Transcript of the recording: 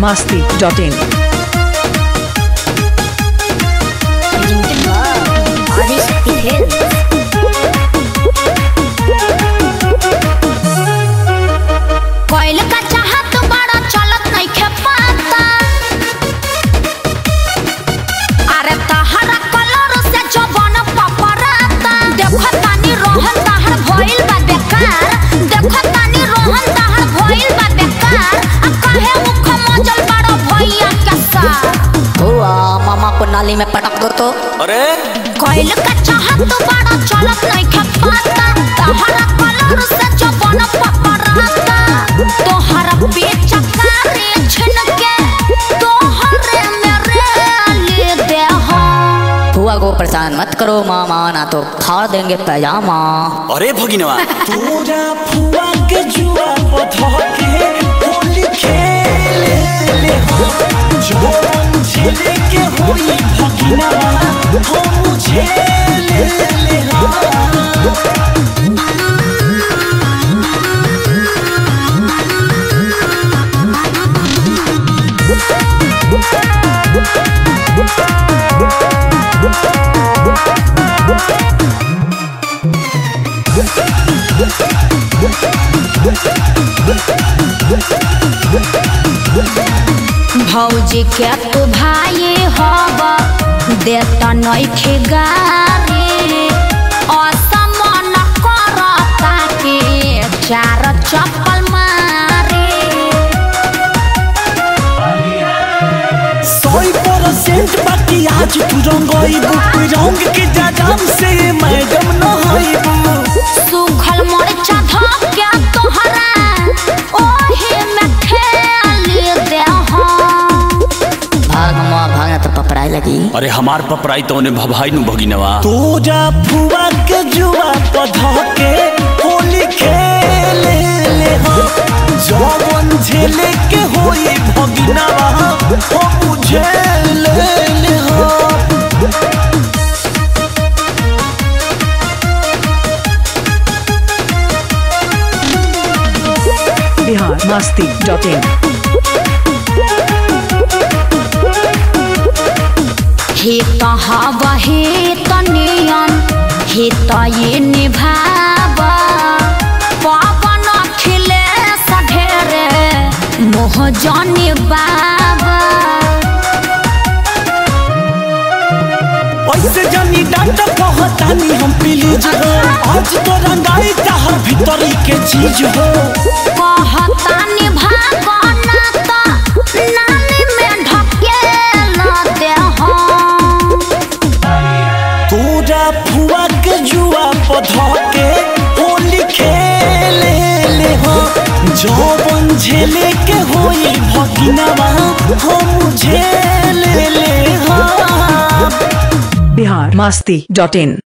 biharmasti.in नाली में पटक दो तो अरे कोयल का चाहत तो बड़ा चलत नहीं खपाता तोहरा कलर से जवन पपराता तोहरा बेचका रे छनके तोहरे मेरे ले दे हो। बुआ को परेशान मत करो मामा ना तो फाड़ देंगे पैजामा। अरे भगिनवा तोरा फुआ के जुआ पथा के होली खेले ले हो जवन झेले के होई भगिनवा हो मुझे ले ले हो। भौजी के तू भाई हवा देता नइखे गारी असमन करता के चार चप्पल मारे 100% बाकी आज तू रंगइबू रंग के जाम से मैडम न होइबू सुखल मरचा धके तोहरा ओहे में खेल दे हो। भागना तो पपराई लगी। अरे हमार पपराई तो उन्हें भभाई नु भगिनवा तोरा फुआ के जुआ पधा के होली खेले ले हो जवन झेले के होई भगिनवा हो मुझे ले ले हो। biharmasti.in हे तहावा हे तनियन हे तये निभावा पावन खिले सढेरे मोह जाने बाबा। ऐसे जानी डांटा कहतानी हम प्लीज हो आज तो रंगाई चाहर भीतरी के चीज हो कहतानी भागना तो नाली में ढकेल दे हो। तोरा फुआ के जुआ पधा के होली खेले ले हो जवन झेले के होई भगिनवा हो मुझे ले ले हो। biharmasti.in